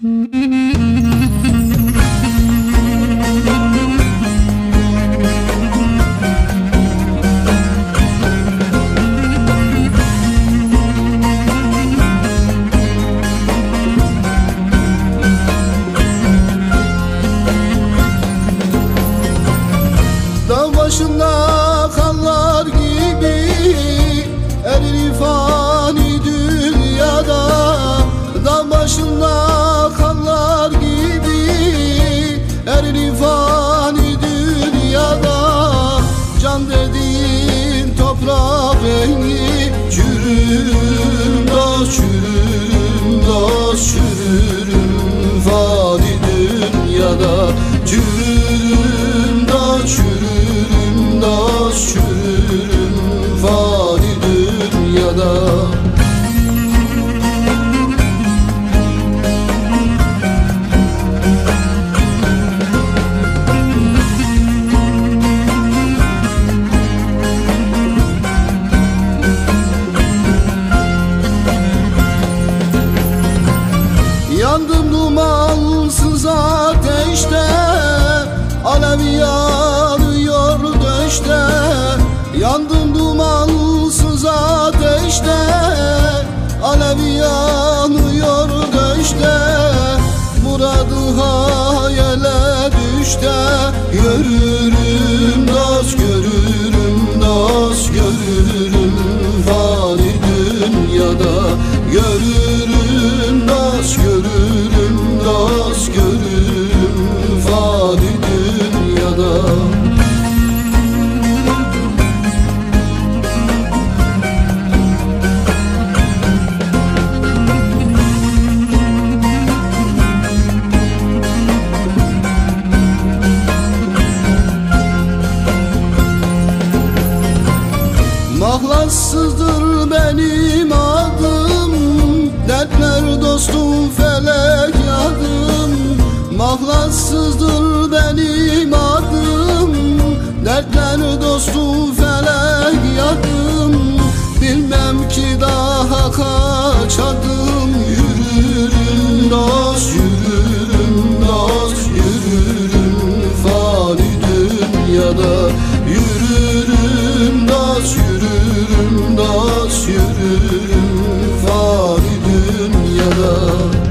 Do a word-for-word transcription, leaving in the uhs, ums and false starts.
Dağ başında kanlar gibi erir fani dünyada. Dağ başında kanlar gibi erir fani dünyada. Can dediğin toprak rengi çürürüm dost, çürürüm dost, çürürüm fani dünyada. Çürürüm dost, çürürüm dost, çürürüm fani dünyada. Yandım dumansız ateşte, alev yanıyor döşte. Yandım dumansız ateşte, alev yanıyor döşte. Muradı hayale düşte, görürüm dost, görürüm dost, görürüm fani dünyada. Görürüm dost, görürüm dost, görürüm fani dünyada. Mahlassızdır benim adım, dertler dostum felek yadım. Mahlassızdır benim adım, dertler dostum felek yadım. Bilmem ki daha kaç adım yürürüm dost, yürürüm dost, yürürüm fani dünyada. Yürürüm dost, yürürüm dost, yürürüm fani dünyada.